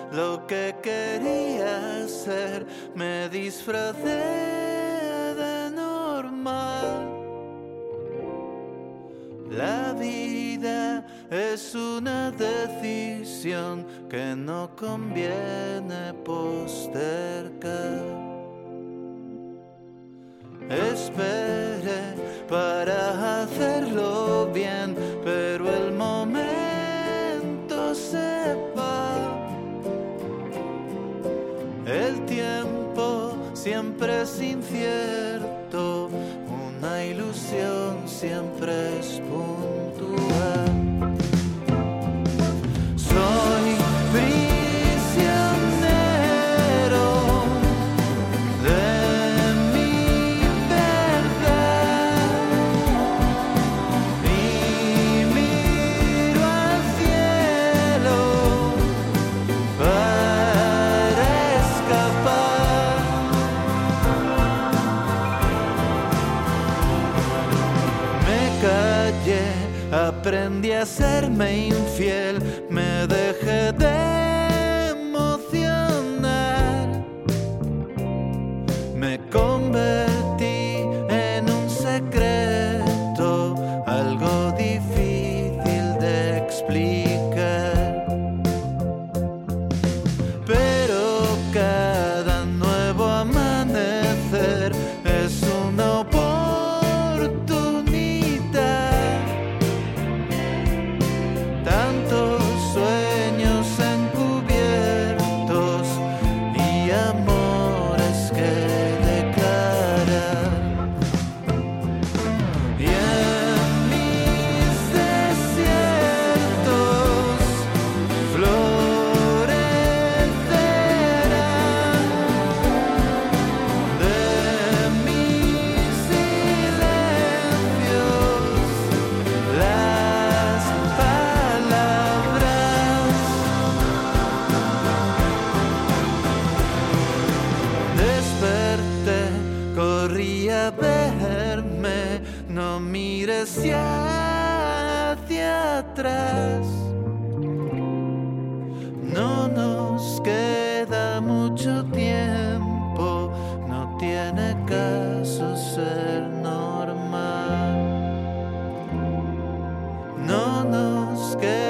lo que quería ser, me disfracé de normal. La vida es una decisión que no conviene postergar. Esperé para hacerlo bien, pero el momento se va. El tiempo siempre es incierto, una ilusión siempre es puntual. Soy prisionero de mi verdad y miro al cielo para escapar. Me callé, aprendí a serme infiel, me dejé de emocionar, me convertí en un secreto, algo difícil de explicar. Pero cada nuevo amanecer es una oportunidad. Tantos sueños encubiertos y amores que declarar. Y en mis desiertos florecerán, de mis silencios las palabras. Desperté, corrí a verme, no mires ya hacia atrás. No nos queda mucho tiempo, no tiene caso ser normal. No nos queda